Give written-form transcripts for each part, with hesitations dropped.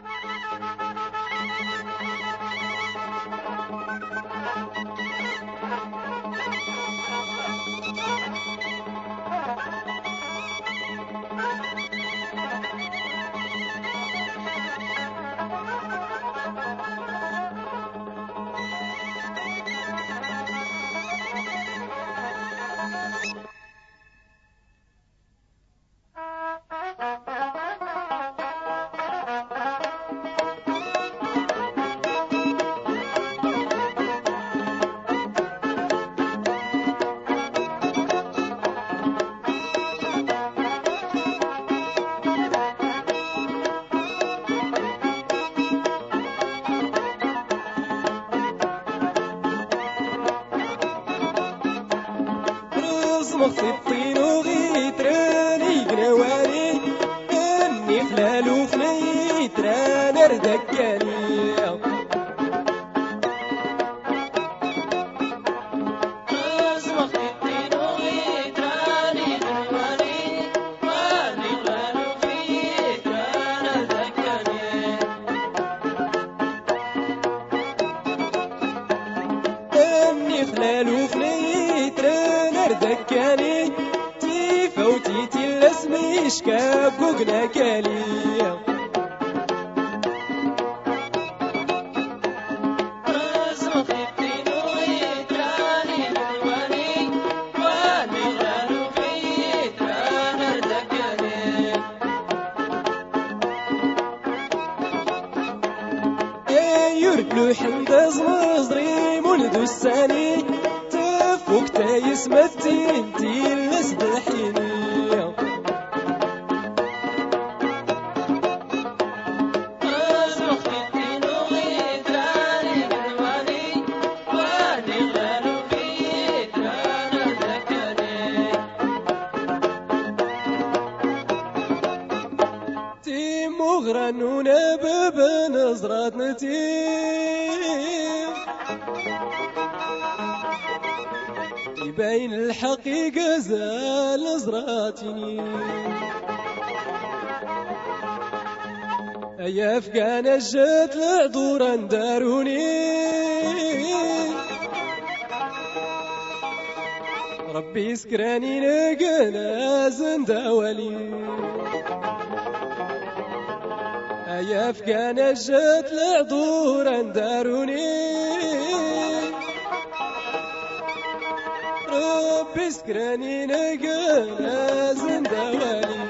مغصي الطين وغيتراني قنواني اني فلال وفنيتران اردكاني ذكاني تيفا وتيتي الاسمي شكاب وقنا كالي يردلو حندز مصدري مولدو الساني وقتا يسمتي انتي اللي صبحيني تي مغرنونا بابا نظرات نتيم يبين الحقيقة زال زراتني يا فقان جات العذور انداروني ربي سكراني نقنا زنداولي يا فقان جات العذور انداروني ربي سكراني نقنا زندوالي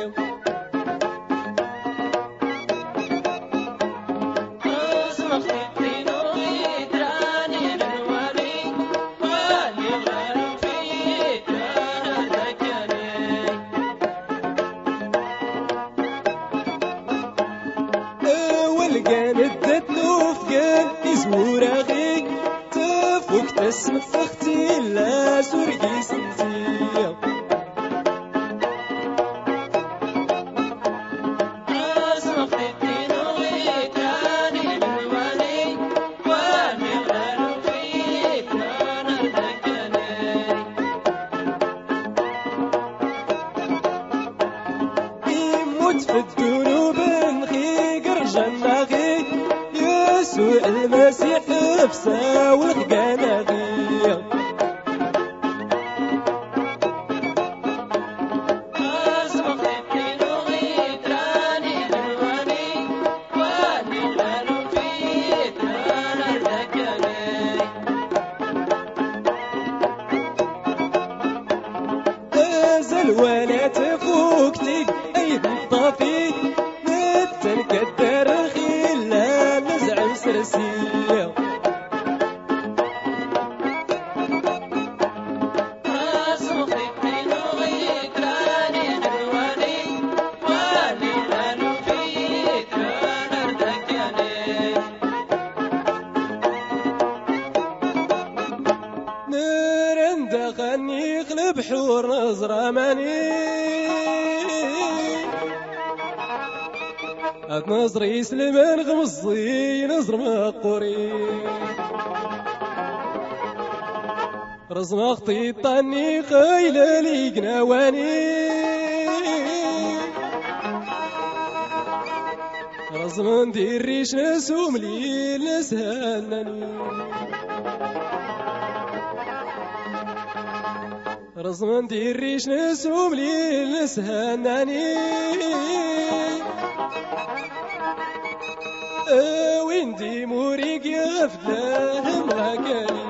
والقان الدتنو فقان يزور اخيك تفوك تسمع اختي لا سرقي سنتي يموت في الذنوب نخي قرجان اخي يسوع المسيح نفسه والخقان اخي ولا تفوكتي ايد الطافي نتنكدر خيلا نزعم سرسيه دخلني يقلب حور نظرة ماني نظري يسلم غمصي نظر مقوري رزم اختي طاني خيلة لي قناواني رزمن دير ريش نسوم لي نسهنني رزمن دير ريش نسوم لي نسهنني وين دي موريك يفداه مغاكالي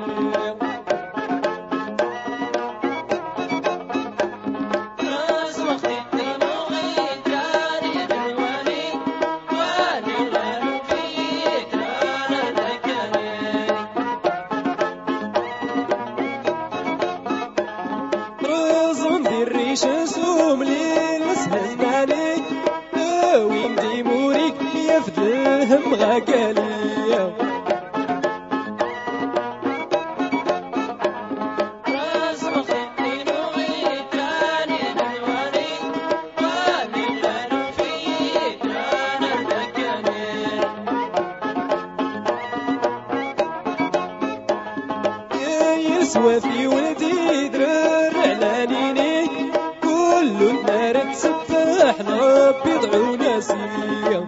شنسوم لي نسهناني وين دي موريك يفدهم غاكالي يسوى في ولدي درر علانيني النار تسبح ربي يدعو ناسيا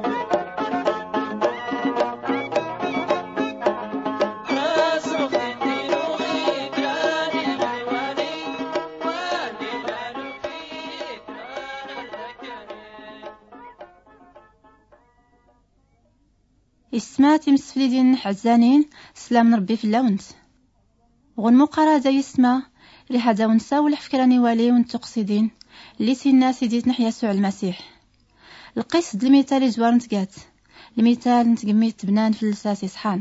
اسمات مسفلي دين حزانين سلام ربي في اللونت غنمقرا زي اسما اللي حدا ونساو الفكراني والي ونتقصدين اللي سينا سيديت نحيا يسوع المسيح القصد المثال زوار نتقات المثال نتقميت بنان في اللساس يصحان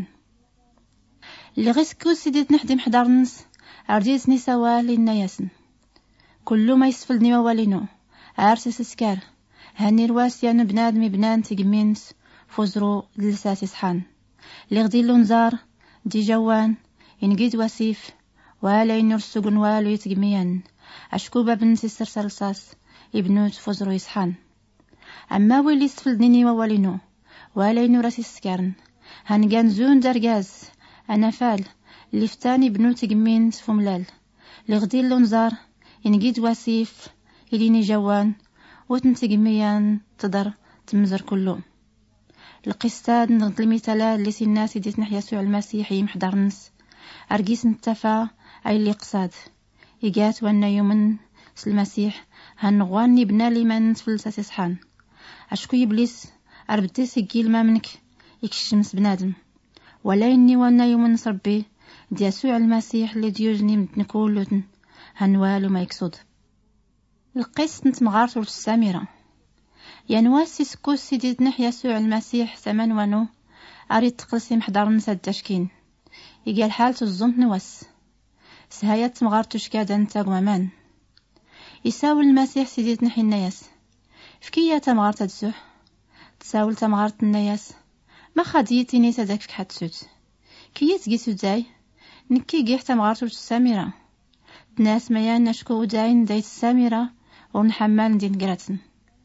اللي غيسكو سيديت نحدي محضر نس عرديتني سوا لينا ياسن كل ما يسفلني موالينو عارسس سكار هاني رواسيان بنادمي بنان تقمينس فوزرو اللساس يصحان اللي غدي اللونزار دي جوان ينقيد وسيف ولا ينرسقن والو يتقميان عشكوبة بنت السرسر لصاص ابنوت فوزرو يصحان أما ويلي سفلدني موالينو ولا ينوراسي السكارن هنقان زون درقاز أنا فال اللي فتاني بنوت قمين سفملال لغدي اللونزار ينقيد واسيف إليني جوان وتنتقميان تضر تمزر كله القستاد نغد المثالة اللي سيناس يديت نحيا يسوع المسيح يمحضر نس أرقيس نتفا أي اللي قصاد إيجات وانا يومن المسيح هنغواني بنا لي من فلساس يصحان عشكو يبليس أربتي سجيل ما منك يكشمس بنادم ولا إني وانا يومن ربي دي يسوع المسيح اللي ديوجني متنكولوتن هنوالو ما يكسود القيس نتمغارت السامرة ينواسي سكوس سيديت نحيا يسوع المسيح ثمن وانو أريد تقلسي محضر نساد داشكين يقال حالة الزمت نواس سهايات مغارتوش كادا نتا قمامان يساول المسيح سيديت نحي الناس فكية تمغارت تزوح تساول تمغارت الناس ما خديتي نيسا داك فك حتسوت كي تقيسو داي نكي قيح تمغارتو السامرة ناس ميان نشكو داين دايت السامرة ونحمال دين قراتن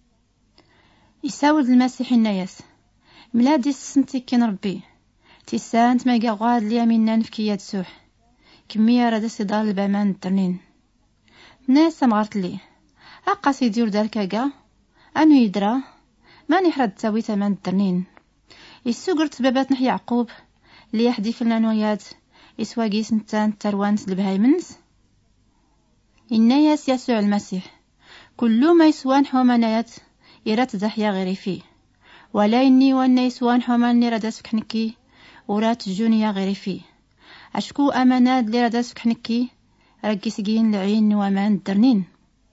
يساول المسيح الناس ملادي السنتي كين ربي تيسانت ما يقعد لي منا نفكية تسوح كمية رادة صدار البامان الترنين ناس مغارت لي أقاسي ديور داركاقا أنو يدرا ما نحرد تساوي تمان الترنين يسوقرت بابات نحي يعقوب اللي يحدي في النانويات يسواقي سنتان تروانس البهايمنز الناس يسوع المسيح كل ما يسوان حومانيات يرات زحيا غيري فيه ولا إني وانا يسوان حوماني رادة سكحنكي ورات جونيا غيري فيه أشكو أمانات اللي رادة سكحنكي رقي سقين لعين ومان الدرنين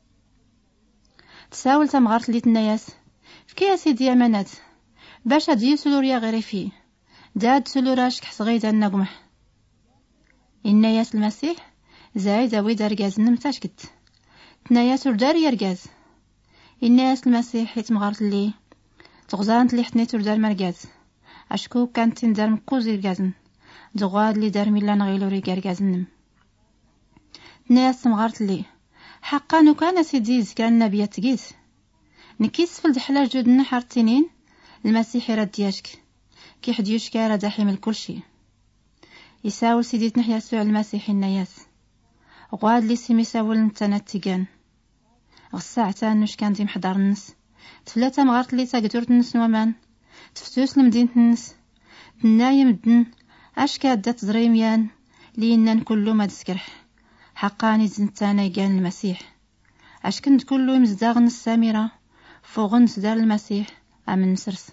تساول تمغارت لي الناس فكي سيدي أمانات باش ديو سلوريا غيري فيه داد سلوراش كحصغيدا النقمح الناس المسيح زايد ويد رقاز نمتاشكت تناياس وردار يرقاز الناس المسيح يتمغارت لي تغزانت لي حتني تردار مرقاز أشكو كانت تندار مكوزي رقازن دغواد لي دار ميلا نغيلو ريقا رقازنم ناس مغارت لي حقا نكان سيدي ذكرى النبي تقيت نكيس في الدحلة جود نحر تنين المسيح يرد دياشك كي حد يشكى رد حمل كل شي يساول سيدي تنحي يسوع المسيح النياس غواد لي سيمي ساول نتانات تيقان غساعتان نش كان دي محضر النس تفلاتا مغارت لي تاقدور النس ومان تفتوس لمدينة النس تنايا مدن اش كادا تزريميان لينا كله ما تسكرح حقاني زنتانا كان المسيح اش كنت كله يمزداغن السامرة فوغن سدار المسيح امن مسرس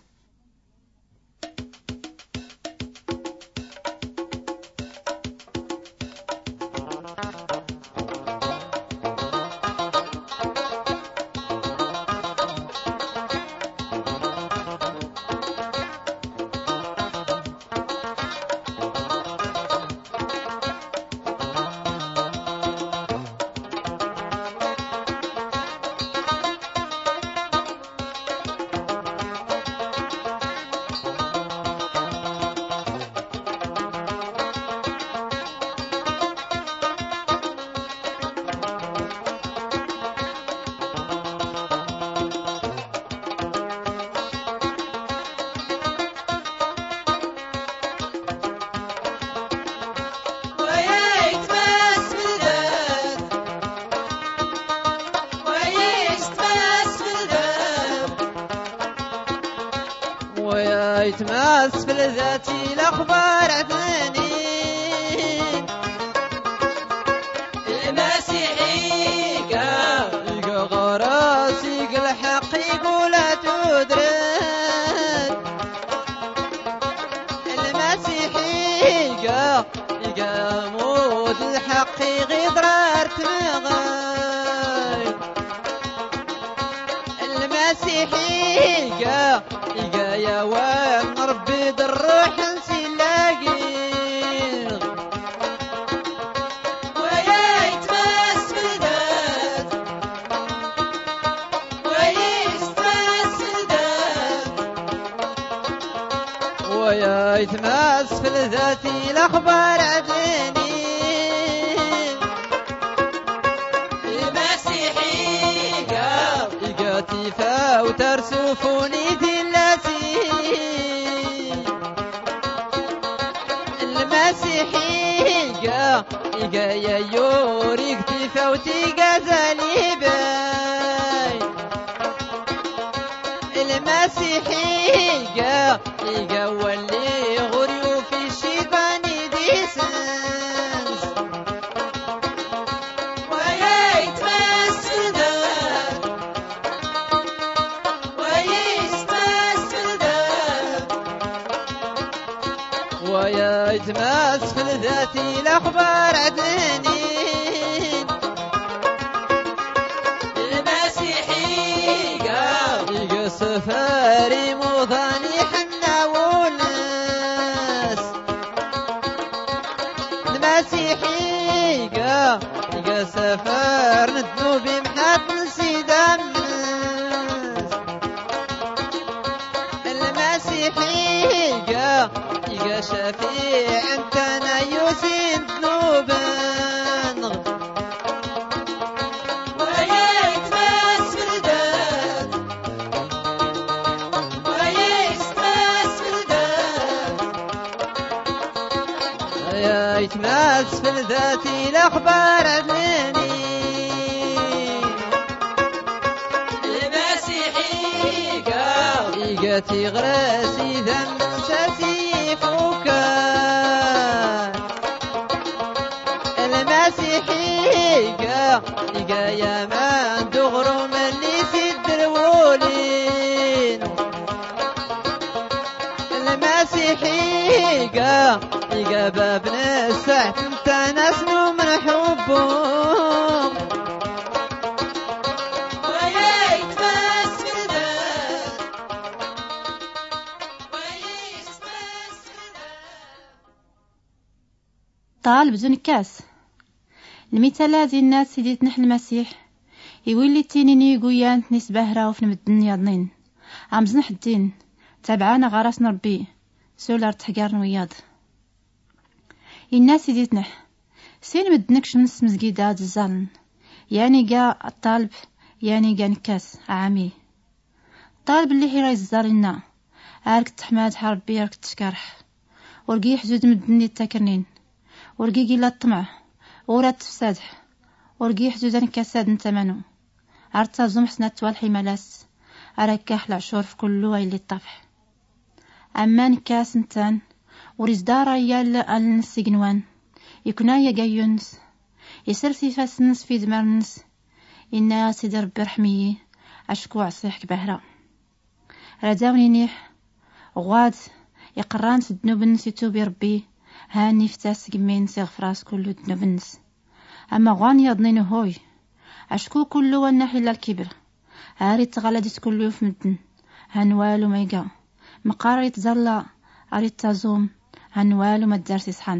يتماس في الذاتي الأخبار عثماني المسيحي يقا غراس يقا الحق يقول تدرد المسيحي يقا موت الحق غدرار تمغاي المسيحي يقا يا وين ربي الروح نسلاقي ويا يتماس في الذات ويتماس في الذات ويا يتماس في الذات الأخبار عدني المسيحي قاتي وترسفوني المسيحي يا يوريك تفوتي غزالي باي المسيحي يا ولي غريو في الشيطاني ديسنس ويا يتمس الدار ويتمس الدار ويا يتماس في الذات الأخبار عدني المسيحي يقا سفاري موضاني حنا والناس المسيحي يقا سفار ندنو بمحاب نسيدان المسيحي يقا شفيع انت انا يوسين ذنوبن ويا يتماس في الذات ويا يتماس في الذات ويا يتماس في الذات الاخبار عدني المسيحي قاتي غراسي ذنب ساسي فوكان المسيحي يقا يا من دغرو من اللي سد الولين المسيحي يقا باب نسعت انت نسنو من حبهم ويا يتماس في الذات طال بدون كاس المثال هذه الناس سيدي تنح المسيح يولي تينيني قويان نسبة راوف نمدن يضنين عمزن حدين تابعانا غراس نربي سولار تحقار نوياض الناس سيدي تنح سين مدنكش من سمزقيدات الزالن يعني قا الطالب يعني قا نكاس عامي طالب اللي حيرا يزالنا عارك تحماد حربي عارك تشكرح ورقي حدود مدني التاكرنين ورقي قيلا الطمع ورات تفسادح ورقي حدودان كاساد نتمنو عرتا زوم حسنات والحي ملاس عراك كاحل عشور في كل اللي الطفح أمان كاس نتان وريز دارا يال النسيقنوان يكنا يقايونس يسرسي فاسنس في دمرنس إنا سيدي ربي رحمي أشكو عصيحك بهرا رجاوني نيح غواد يقران في الدنوبنس يتوبي ربي هاني فتاس قمين سيغفراس كله الدنوبنس أما غوان يضنين هوي أشكو كله والنحي للكبر هاري تغلدت كله في مدن هنوالو ميقا مقاري تزلا أريد تزوم هنوالو ما تدرسي صحن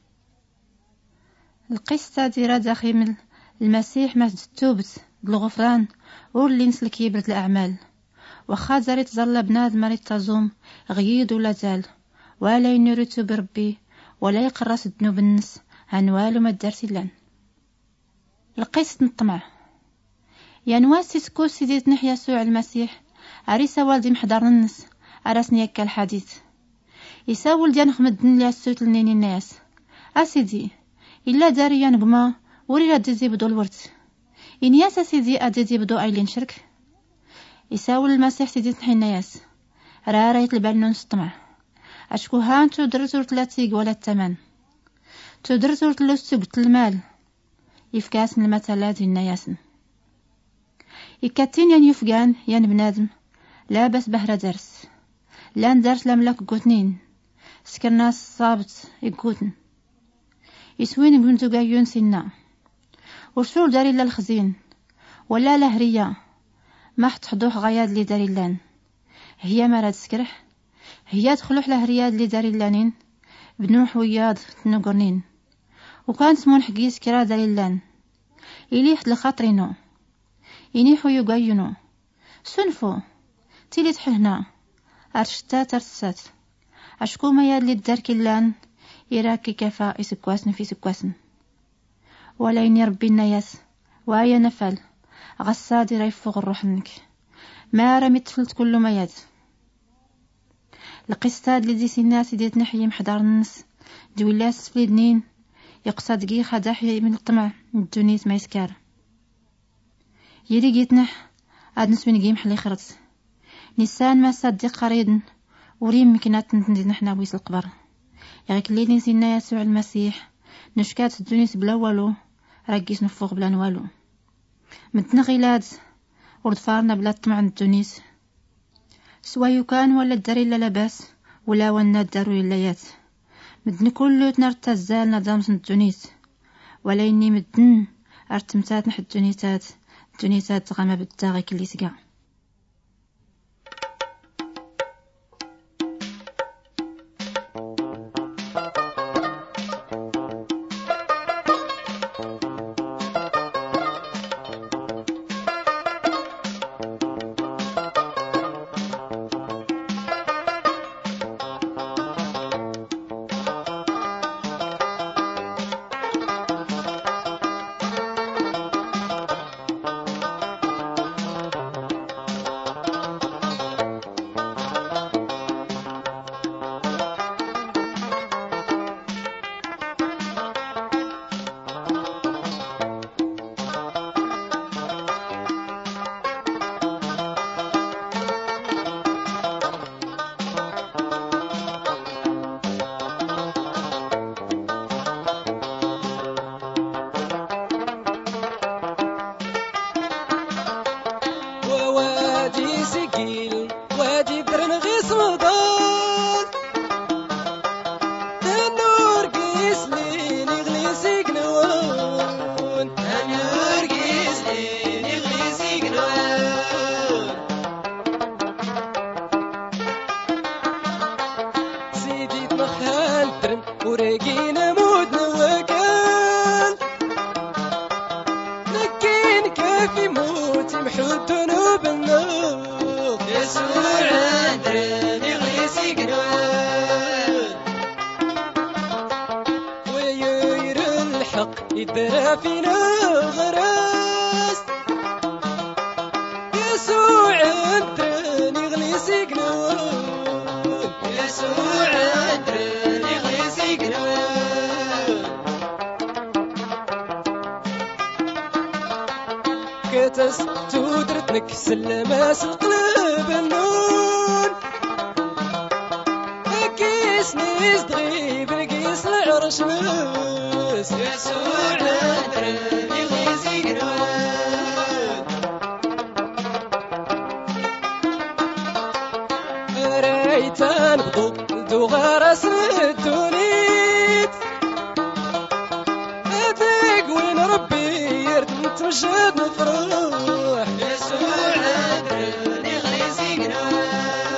القصة ديرا داخل المسيح ما تتوبت بالغفران واللي نسل كبرة الأعمال وخا زاري تزلا بناد مريد تزوم غيد ولا زال ولا ينورتو بربي ولا يقرص الذنوب النس هنوالو ما تدرسي لان القصة نطمع ينواسي سكو سيديتنا يسوع المسيح عريسة والدي محضر النس أراسني يكا الحديث يساول ديان خمدن لي السوت لنيني الناس أسيدي إلا داري ينقما وريلا ديزي بدو الورت إن ياس سيدي أديزي بدو أيلين شرك يساول المسيح سيديتنا الناس راريت البالنون سطمع أشكو هان تدرزور تلاتيق ولا التمن تدرزور تلسوق المال يفكاس من المثلات النياسن يكاتين ين يفقان ين بنادم لا بس بهرة درس لان درس لملك قوتنين سكرناس صابت يقوتن يسوين بنتو قايون سنا ورسول داري للخزين ولا لهرية ما حتحضوح غياد لي داري لان هي مراد سكرح هي تخلوح لهرياد لي داري لانين بنوح وياد تنقرنين وكانت مون حقيس كرا داري لان إليح لخاطرينو ينيحو يقاينو سنفو تيلي تحهنا أرشتا ترسات أشكو ما يادلي الدرك اللان يراكي كفا يسكواسن في سكواسن ولا يني ربي الناس وآيا نفل غصادي ريفوغ الروح منك ما رمي تفلت كل ما يد القصاد لديس الناس ديت نحيي محضر النس دولاس في دنين يقصد جي خداحي من الطمع الدنيس ما يسكار يلي جيتنح عاد نسوين جيم حلي خرط نسان ما صدق قريدن وريم مكنات نتندي نحنا ويس القبر يغيك اللي نسينا يسوع المسيح نشكات الدنيس بلا والو راكيس نفوق بلا نوالو متنا غيلاد وردفارنا بلا طمع الدنيس سوايو كان ولا الداري لا لباس ولا ونا الدارو الليات مدن كله تنرتا الزال نظام الدنيس ولا إني مدن ارتمتات نحد الدنيسات غاما بالداغي كلي سقا وادي سكيل وادي درن غيس مضان النور قيس لين يغلي سيقنون النور قيس لين يغلي سيقنون سيدي تمخال درن ورقينا مودنا وكان لكن كافي موت محود ذنوب النور يسوع درن يغلي سيقنون ويير الحق يدرى فينا غراس يسوع درن يغلي سيقنون يسوع درن يغلي سيقنون كتس تودرتنك سلماس القلب النون ويز تغيب نقيس العرش مس يسوع ندرني غيزي قنود ريتان بدو غرس الدونيت هديك وين ربي يرد تمشد نفرح يسوع ندرني غيزي قنود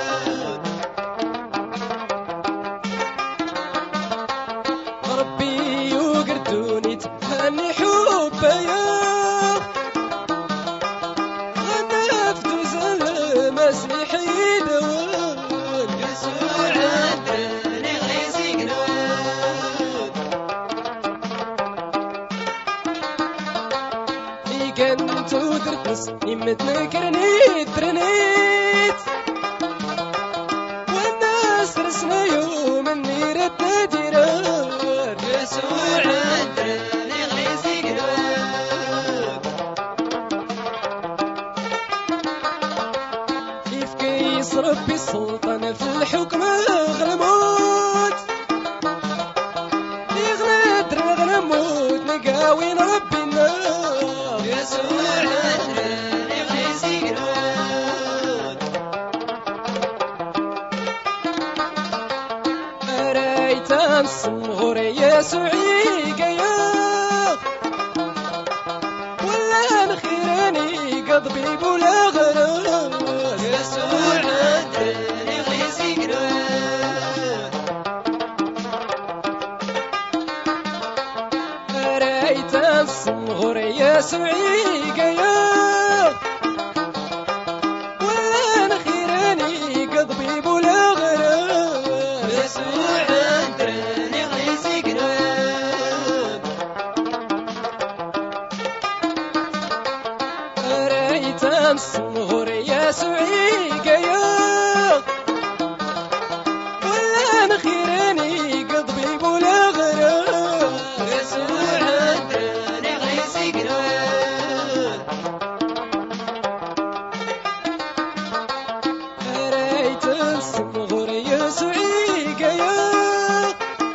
ربي وقردوني تهني حبيا غنى في دوزن المسيحي دوان يسوع ندرني غيزي قنود كنت ودرت نسني متنكرني درنيت والناس رسنا يوم النيرة نادران يسوع ندرني غيزي قنود كيف كيس ربي السلطان في الحكم غنموت يغنى غنموت نقاوين ربي النار يسوع ندرني غيزي قنود ريتان الصغور يسوعي قيا ولا نخيراني قضبي بولا غراس يسوع ندرني غيزي قنود ريتان الصغور يسوعي قيا ولا نخيراني قضبي بولا غراس يسوع ندرني غيزي قنود ريتان الصغور يسوعي قيا ولا نخيراني قضبي بولا غراس يسوع ندرني غيزي قنود ريتان الصغور يسوعي قيا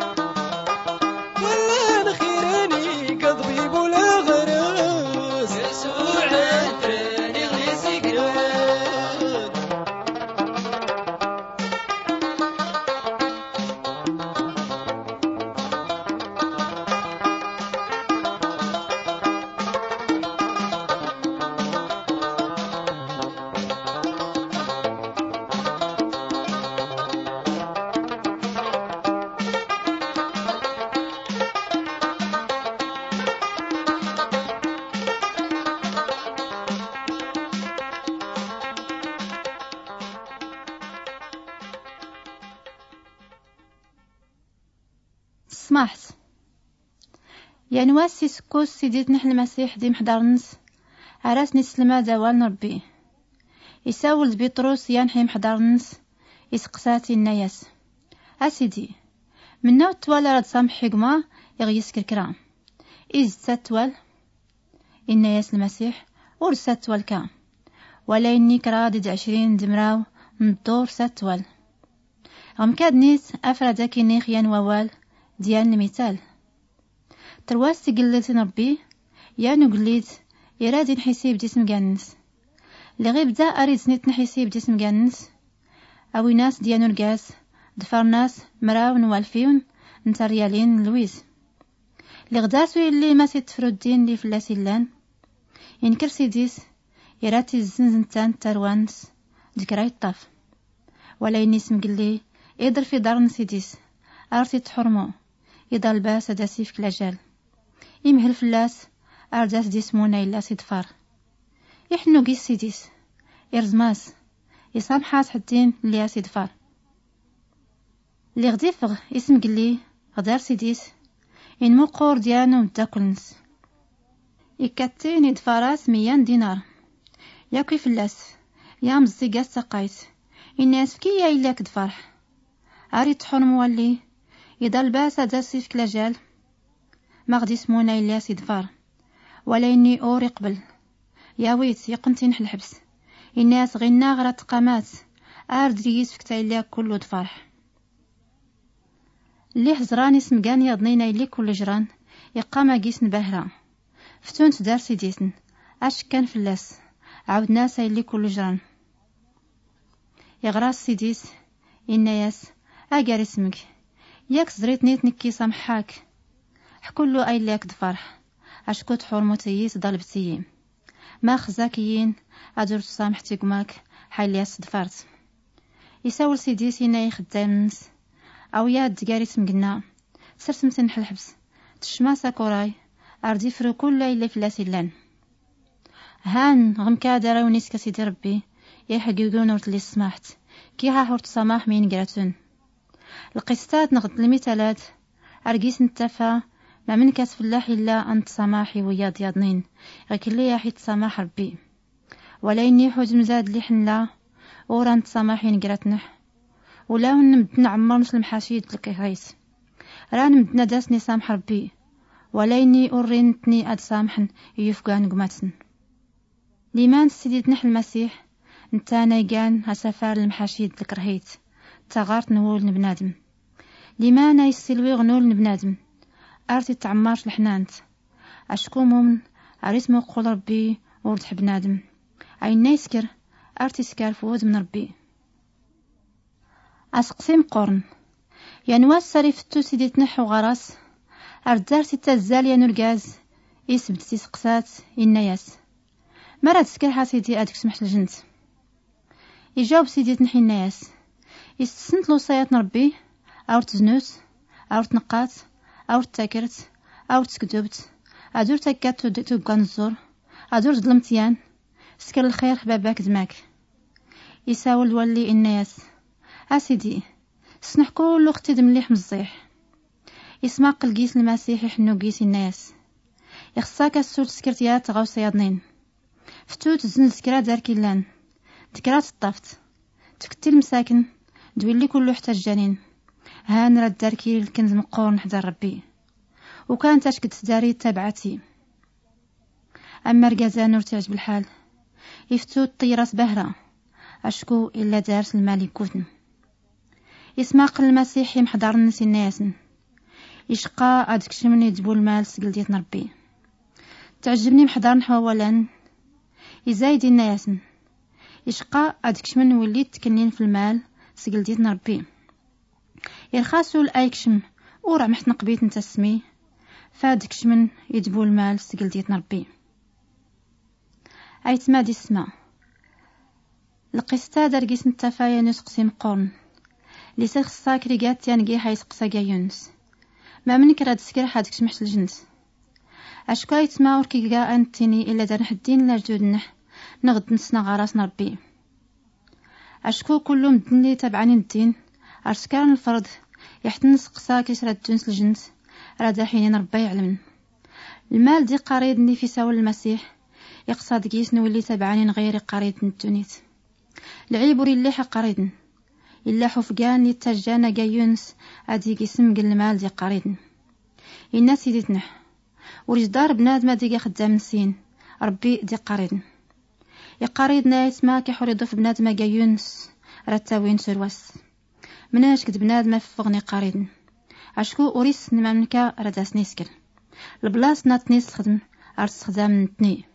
ولا نخيراني قضبي بولا غراس يسوع ندرني غيزي قنود سمحت يا نواسي سكوس سيديت نحن المسيح دي محضرنس عراس نسلما دوال نربي يساول بيطروس ينحي محضرنس يسقساتي الناياس أسيدي من نوع توال راد سامح حقما يغيس كركرام إز تتوال الناياس المسيح ورسات توال كام ولا إني كرادد 20 دمراو من الدور ساتوال غم كاد نيس أفرادك نيخ ووال ديال المثال ترواس تقلت نربي يانو قليت يرادي نحسيب جسم جانس لغيب دا أريد سنيت نحسيب جسم جانس أو ناس ديانو القاس دفر ناس مراون والفيون نتا ريالين لويز لغداسو اللي ما سيتفرودين لي فلاسيلان ينكر سيديس يراتي الزنزنتان تروانس ذكراي الطاف ولا يني سمقلي يضر في دار نسيديس أرتي تحرمو إذا الباس داسي في كلاجال يمهل فلاس أرداس ديسمونا إلا سيدفار يحنو قيس سيديس إرزماس يسامحاس حدين اللي سيدفار اللي غدي فغ اسم قلي غدار سيديس إنمو قور ديانو متاكلنس يكاتين يدفاراس 100 دينار ياكي فلاس يا مزيقاس ساقايت الناس كي إلا كدفرح أريد تحرم مولي إذا الباس داسي في كلاجال ما غدي سمونا إلا سيدفار ولا إني أوري قبل يا ويت يقنتي نحل الحبس الناس غينا غرات قامات أرد ريس فكتا إلا كله دفرح اللي حزراني سمقان يضنينا يلي كل جران يقام قيسن باهرة فتونت دار سيديسن اش كان فلاس عاود ناس يلي كل جران يغراس سيديس إناياس أقار اسمك ياك زريت نيت نكي سامحاك حكولو أي لاك دفرح أشكوت حرمتيس ضلبتي ما خزاكيين أدور تسامحتي قماك حيلياس دفرت يساول سيديس إناي خدامنس أو ياد دقاري سمقنا سرسمتن الحبس تشما ساكوراي أردي فرو كل إلا فلاسي لان هان غمكا داراونيس كسيدي ربي يحقيقون ورتلي سماحت كي ها حورت سماح مين قراتون القستات نغد المثالات أرقيس نتفا ما من كاس فلاح إلا أنت سماحي وياد ياضنين غيك اللي يحيط سماح ربي ولا إني حوز مزاد لي حنلا ورا أنت سماحي نقراتنح ولا نمدنا عمرنش المحاشيد لك غيس راه نمدنا داسني سامح ربي ولا إني أورينتني أد سامحن يفقان قماتن ليمان سيدتنح المسيح نتانا يقان هسفار المحاشيد لك رهيت تغارت نقول نبنادم ليمان يسلوي غنول نبنادم أرتي تعمارش الحنانت أشكو مؤمن أريس موقول ربي ورد بنادم عين يسكر أرتي سكار فوز من ربي أسقسيم قرن ينواس سريفتو سيديت نحو غراس أردار ستة الزالية نرقاز يسبت سيسقسات إناياس مرات سكر حاسيدي أدك سمحت الجنت يجاوب سيديت نحي الناس يستسنت لو صيات نربي أو تزنوس أو تنقات أو تاكرت أو تكدبت أدور تاكات تبقى نزور أدور ظلمتيان سكر الخير خباباك دماك يساول ولي الناس أسيدي سنح كل اختي دمليح مزيح يسمع قلقيس المسيح يحنو قيس الناس يخصاك السول سكرتيات غاو سيادنين فتوت زنل سكرا دار كيلان ذكرات الطفت تكتي المساكن دويلي كله احتاج جانين هان راد داركي الكنز مقور نحضر ربي وكانت اشكد داري تابعتي اما رقازان نرتعج بالحال يفتوت طيراس بهرة اشكو الا دارس المالي كوثن يسمع قل المسيح يمحضر الناس الناسن يشقى ادكش من يدبو المال سقل ديت ربي تعجبني محضر نحوالا يزايد الناسن يشقى أدكش من وليت تكنين في المال سقل ديت نربي يرخاسو الأيكشم ورع محت نقبيت نتسمي فادكش من يدبو المال سقل ديت نربي أيت ما دي اسما القستا درقيس نتفايا نسقسيم قرن لسيخ الساكري قات يانقي حيس قساقا يونس ما منك راد سكر حادكش محت الجنس أشكا يتما وركي قا أنتيني إلا دار حدين لجدودنا نغد نسنا غراس نربي أشكو كله مدني تبعني الدين أرسكان الفرد يحتنس قساك يسرى الجنس الجنس رادا حين ربي يعلمن المال دي قريدني في ساول المسيح يقصد قيس نولي تبعني غير قريد التونيت العيب اللي حق قريدن إلا حفقان يتجانا قيونس أدي قسم قل المال دي قريدن الناس يديتنا ورجدار بنادم دي خدام نسين ربي دي قريدن يقاريدنا يسمع كحريضو في بنادم قيونس رتاوين سرواس مناش كد بنادم فغني قاريدن عشكو أوريس نمامنكا رداس نيسكر البلاص نات نيس خدم أرس خدام نتني